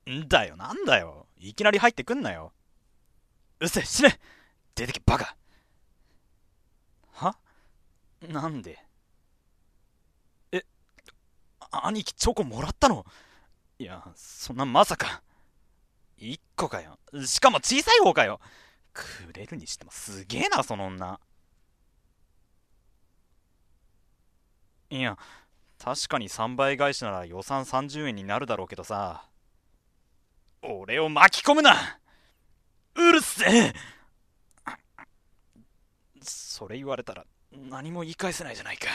んだよ、なんだよ。いきなり入ってくんなよ。うっせ、死ね。出てけ、バカ。は、なんで？え、兄貴チョコもらったの？いや、そんなまさか。1個かよ。しかも小さい方かよ。くれるにしてもすげえな、その女。いや、確かに3倍返しなら予算30円になるだろうけどさ。俺を巻き込むな。うるせえ。それ言われたら何も言い返せないじゃないか。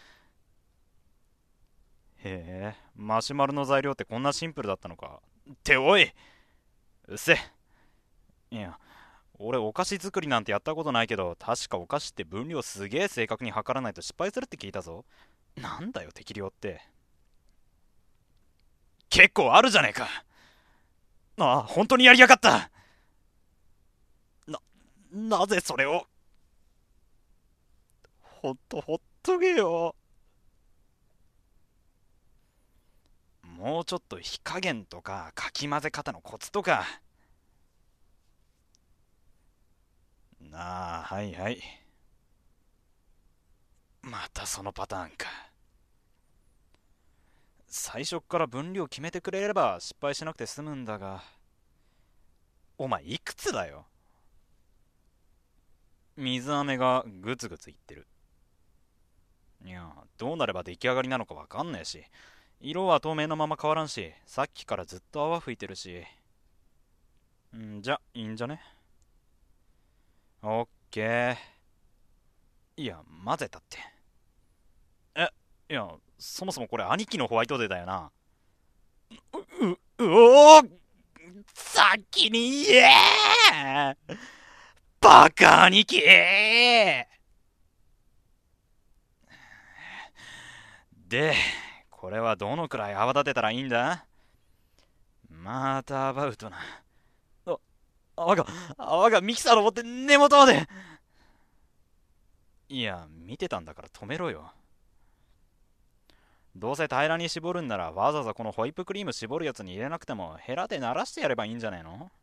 へえ、マシュマロの材料ってこんなシンプルだったのか。っておい、うっせ。いや、俺お菓子作りなんてやったことないけど、確かお菓子って分量すげえ正確に測らないと失敗するって聞いたぞ。なんだよ適量って。結構あるじゃねえか。ああ、本当にやりやがった。な、なぜそれを。ほっとけよ。もうちょっと火加減とかかき混ぜ方のコツとか。ああ、はいはい。またそのパターンか。最初っから分量決めてくれれば失敗しなくて済むんだが。お前いくつだよ。水飴がグツグツいってる。いや、どうなれば出来上がりなのかわかんねえし、色は透明のまま変わらんし、さっきからずっと泡吹いてるし。んじゃいいんじゃね？オッケー。いや、混ぜたって。え、いや、そもそもこれ兄貴のホワイトデーだよな。おお、先に言え。バカ兄貴。で、これはどのくらい泡立てたらいいんだ？またアバウトな。あ、泡が、泡がミキサーの持って根元まで。いや、見てたんだから止めろよ。どうせ平らに絞るんならわざわざこのホイップクリーム絞るやつに入れなくてもヘラで鳴らしてやればいいんじゃねえの？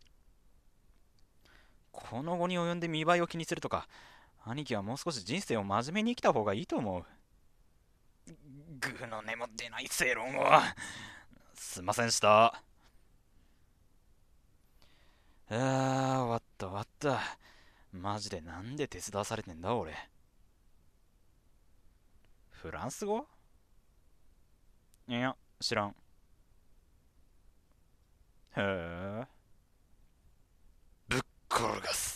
この後に及んで見栄えを気にするとか、兄貴はもう少し人生を真面目に生きた方がいいと思う。グーの根も出ない正論を。すんませんでした。終わった終わった。マジでなんで手伝わされてんだ俺。フランス語？いや、知らん。へえ。ぶっ転がす。